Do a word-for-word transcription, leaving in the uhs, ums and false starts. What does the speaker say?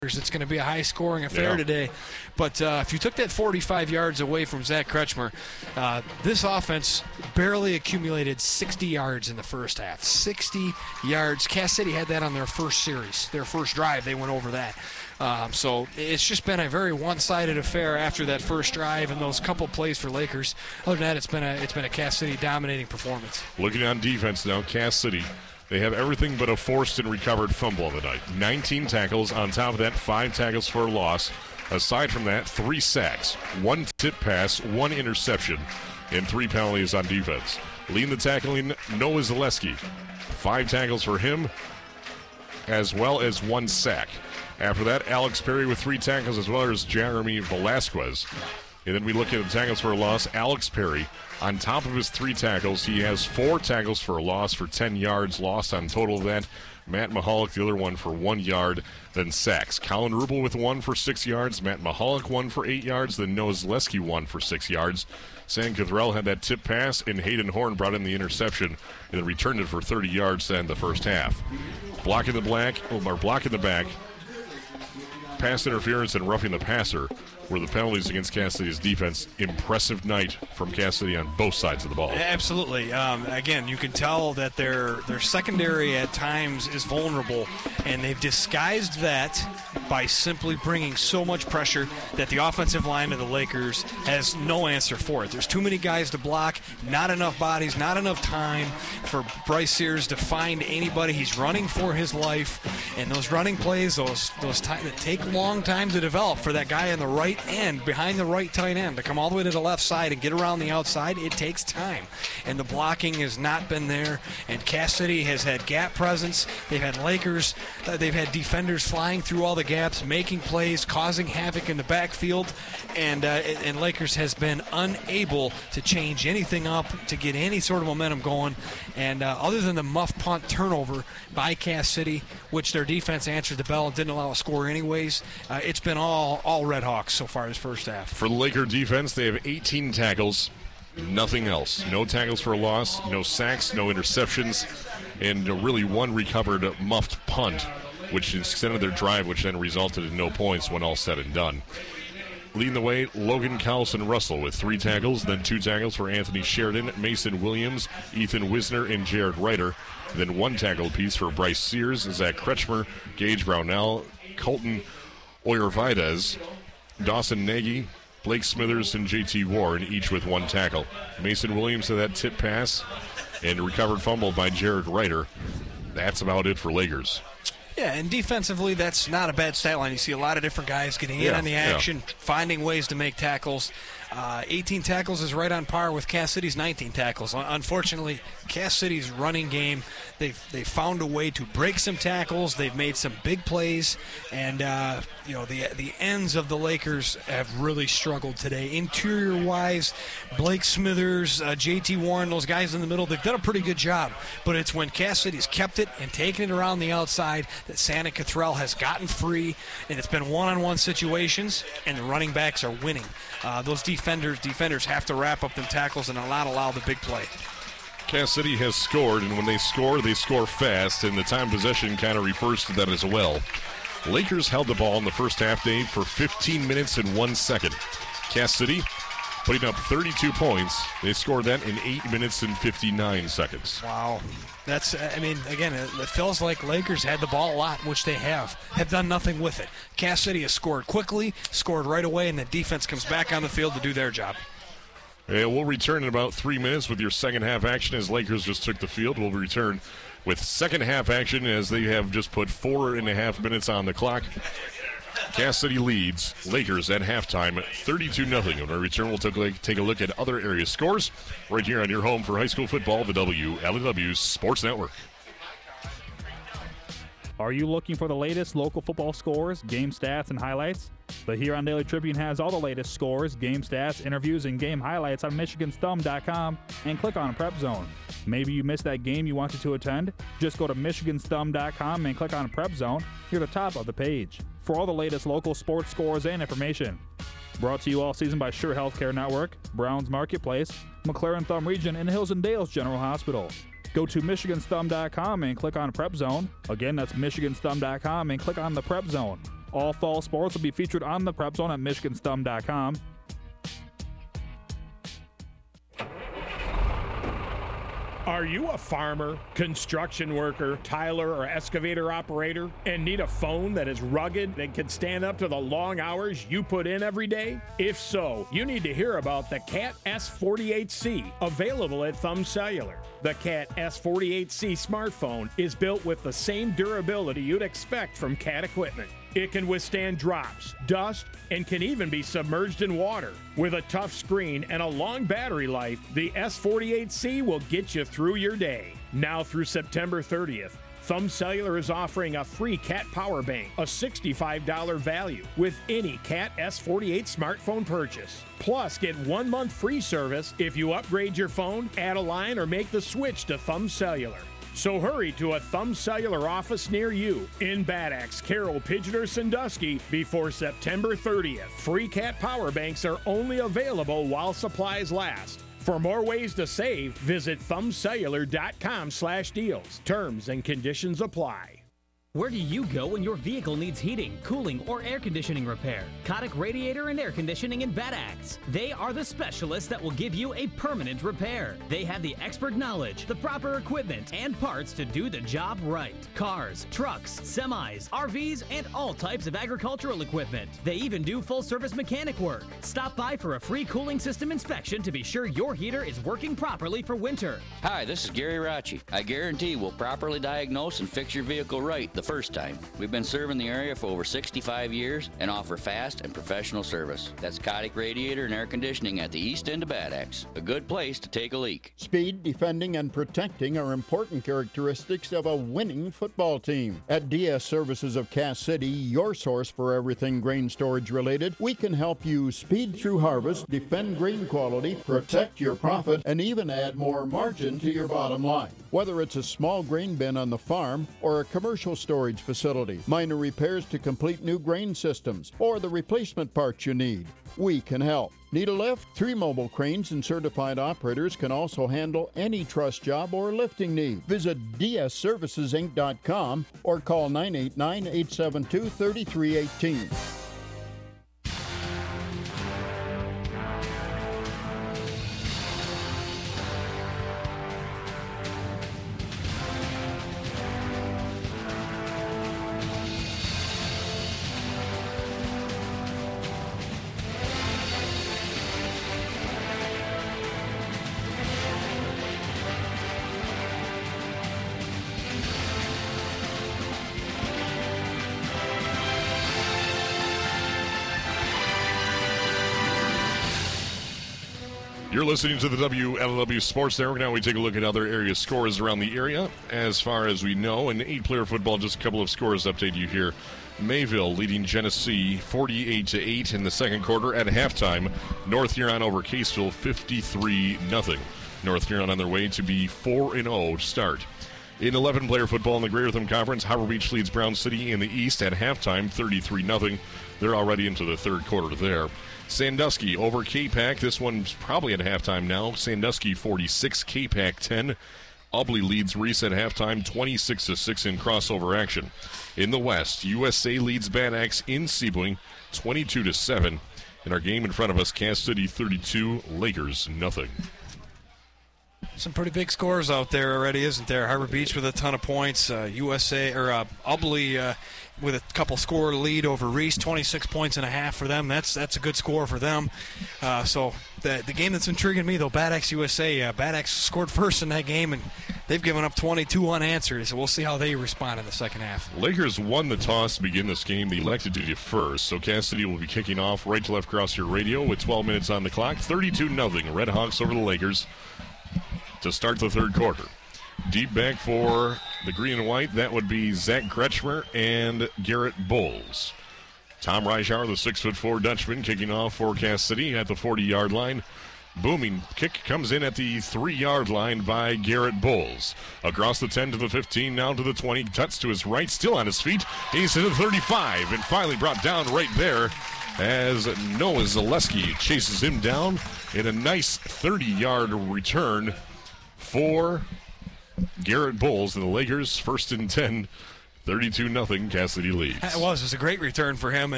It's going to be a high-scoring affair Yeah. today. But uh, if you took that forty-five yards away from Zach Kretschmer, uh, this offense barely accumulated sixty yards in the first half. sixty yards. Cass City had that on their first series. Their first drive, they went over that. Um, so it's just been a very one-sided affair after that first drive and those couple plays for Lakers. Other than that, it's been a, it's been a Cass City dominating performance. Looking on defense now, Cass City. They have everything but a forced and recovered fumble of the night. nineteen tackles. On top of that, five tackles for a loss. Aside from that, three sacks, one tip pass, one interception, and three penalties on defense. Leading the tackling, Noah Zaleski. Five tackles for him, as well as one sack. After that, Alex Perry with three tackles, as well as Jeremy Velasquez. And then we look at the tackles for a loss. Alex Perry, on top of his three tackles, he has four tackles for a loss for ten yards lost on total of that. Matt Mahalik, the other one, for one yard, then sacks. Colin Rupel with one for six yards. Matt Mahalik, one for eight yards. Then Noah Zaleski, one for six yards. Sam Cathrell had that tip pass, and Hayden Horn brought in the interception and then returned it for thirty yards to end the first half. Blocking the black, or blocking the back, pass interference and roughing the passer were the penalties against Cass City's defense. Impressive night from Cass City on both sides of the ball. Absolutely. Um, again, you can tell that their their secondary at times is vulnerable, and they've disguised that by simply bringing so much pressure that the offensive line of the Lakers has no answer for it. There's too many guys to block, not enough bodies, not enough time for Bryce Sears to find anybody. He's running for his life, and those running plays, those those time that take a long time to develop for that guy on the right end, behind the right tight end, to come all the way to the left side and get around the outside, it takes time. And the blocking has not been there. And Cass City has had gap presence. They've had Lakers, uh, they've had defenders flying through all the gaps, making plays, causing havoc in the backfield. And, uh, and Lakers has been unable to change anything up, to get any sort of momentum going. And uh, other than the muff punt turnover by Cass City, which their defense answered the bell and didn't allow a score anyways, uh, it's been all, all Red Hawks so far this first half. For the Laker defense, they have eighteen tackles, nothing else. No tackles for a loss, no sacks, no interceptions, and really one recovered muffed punt, which extended their drive, which then resulted in no points when all said and done. Leading the way, Logan Carlson Russell with three tackles, then two tackles for Anthony Sheridan, Mason Williams, Ethan Wisner, and Jared Ryder. Then one tackle piece for Bryce Sears, Zach Kretschmer, Gage Brownell, Colton Oyervides, Dawson Nagy, Blake Smithers, and J T Warren, each with one tackle. Mason Williams had that tip pass and a recovered fumble by Jared Ryder. That's about it for Lakers. Yeah, and defensively, that's not a bad stat line. You see a lot of different guys getting in Yeah, on the action, yeah. finding ways to make tackles. Uh, eighteen tackles is right on par with Cass City's nineteen tackles. Unfortunately, Cass City's running game, they've they found a way to break some tackles. They've made some big plays, and uh, you know the the ends of the Lakers have really struggled today. Interior-wise, Blake Smithers, uh, J T Warren, those guys in the middle, they've done a pretty good job. But it's when Cass City's kept it and taken it around the outside that Santa Cathrell has gotten free, and it's been one-on-one situations, and the running backs are winning. Uh, those defenders defenders have to wrap up them tackles and not allow the big play. Cass City has scored, and when they score, they score fast, and the time possession kind of refers to that as well. Lakers held the ball in the first half, Dave, for fifteen minutes and one second. Cass City putting up thirty-two points. They scored that in eight minutes and fifty-nine seconds. Wow. That's, I mean, again, it feels like Lakers had the ball a lot, which they have, have done nothing with it. Cass City has scored quickly, scored right away, and the defense comes back on the field to do their job. Yeah, we'll return in about three minutes with your second half action as Lakers just took the field. We'll return with second half action as they have just put four and a half minutes on the clock. Cass City leads Lakers at halftime, thirty-two nothing. When we return, we'll take, take a look at other area scores right here on your home for high school football, the W L E W Sports Network. Are you looking for the latest local football scores, game stats, and highlights? The Huron Daily Tribune has all the latest scores, game stats, interviews, and game highlights on Michigan's Thumb dot com and click on Prep Zone. Maybe you missed that game you wanted to attend? Just go to Michigan's Thumb dot com and click on Prep Zone near the top of the page for all the latest local sports scores and information. Brought to you all season by Sure Healthcare Network, Browns Marketplace, McLaren Thumb Region, and Hills and Dales General Hospital. Go to Michigan's Thumb dot com and click on Prep Zone. Again, that's Michigan's Thumb dot com and click on the Prep Zone. All fall sports will be featured on the Prep Zone at michigan stum dot com. Are you a farmer, construction worker, tiler, or excavator operator and need a phone that is rugged and can stand up to the long hours you put in every day? If so, you need to hear about the Cat S forty-eight C, available at Thumb Cellular. The Cat S forty-eight C smartphone is built with the same durability you'd expect from Cat equipment. It can withstand drops, dust, and can even be submerged in water. With a tough screen and a long battery life, the S forty-eight C will get you through your day. Now through September thirtieth, Thumb Cellular is offering a free Cat Power Bank, a sixty-five dollars value, with any Cat S forty-eight smartphone purchase. Plus, get one month free service if you upgrade your phone, add a line, or make the switch to Thumb Cellular. So hurry to a Thumb Cellular office near you in Bad Axe, Carroll, Pigeon, or Sandusky before September thirtieth. Free Cat Power Banks are only available while supplies last. For more ways to save, visit thumb cellular dot com slash deals. Terms and conditions apply. Where do you go when your vehicle needs heating, cooling, or air conditioning repair? Kotick Radiator and Air Conditioning in Bad Axe. They are the specialists that will give you a permanent repair. They have the expert knowledge, the proper equipment, and parts to do the job right. Cars, trucks, semis, R Vs, and all types of agricultural equipment. They even do full-service mechanic work. Stop by for a free cooling system inspection to be sure your heater is working properly for winter. Hi, this is Gary Racci. I guarantee we'll properly diagnose and fix your vehicle right the first time. We've been serving the area for over sixty-five years and offer fast and professional service. That's Kotick Radiator and Air Conditioning at the east end of Bad Axe. A good place to take a leak. Speed, defending, and protecting are important characteristics of a winning football team. At D S Services of Cass City, your source for everything grain storage related, we can help you speed through harvest, defend grain quality, protect your profit, and even add more margin to your bottom line. Whether it's a small grain bin on the farm or a commercial storage facility, minor repairs to complete new grain systems, or the replacement parts you need, we can help. Need a lift? Three mobile cranes and certified operators can also handle any truss job or lifting need. Visit d s services inc dot com or call nine eight nine, eight seven two, three three one eight. You're listening to the W L W Sports Network. Now we take a look at other area scores around the area. As far as we know, in eight-player football, just a couple of scores update you here. Mayville leading Genesee forty-eight to eight in the second quarter. At halftime, North Huron over Caseville fifty-three nothing. North Huron on their way to be four and oh start. In eleven-player football in the Greater Thumb Conference, Harbor Beach leads Brown City in the East at halftime, thirty-three nothing. They're already into the third quarter there. Sandusky over K-Pac. This one's probably at halftime now. Sandusky forty-six, K-Pac ten. Ubley leads Reese at halftime, twenty-six to six in crossover action. In the West, U S A leads Bad Axe in Sebring, twenty-two to seven. In our game in front of us, Cass City thirty-two, Lakers nothing. Some pretty big scores out there already, isn't there? Harbor Beach with a ton of points. Uh, U S A or uh, Ubley uh, with a couple score lead over Reese, twenty-six points and a half for them. That's that's a good score for them. Uh, so the the game that's intriguing me though, Bad Axe U S A. Uh, Bad Axe scored first in that game, and they've given up twenty-two unanswered. So we'll see how they respond in the second half. Lakers won the toss to begin this game. They elected to defer, so Cass City will be kicking off right to left across your radio with twelve minutes on the clock. thirty-two nothing. Red Hawks over the Lakers to start the third quarter. Deep back for the green and white, that would be Zach Kretschmer and Garrett Bowles. Tom Reichauer, the six foot four Dutchman, kicking off for Cass City at the forty-yard line. Booming kick comes in at the three-yard line by Garrett Bowles. Across the ten to the fifteen, now to the twenty. Tuts to his right, still on his feet. He's to the thirty-five and finally brought down right there as Noah Zaleski chases him down in a nice thirty-yard return for Garrett Bowles and the Lakers. First and ten thirty-two nothing Cassidy leads. It was. It was a great return for him.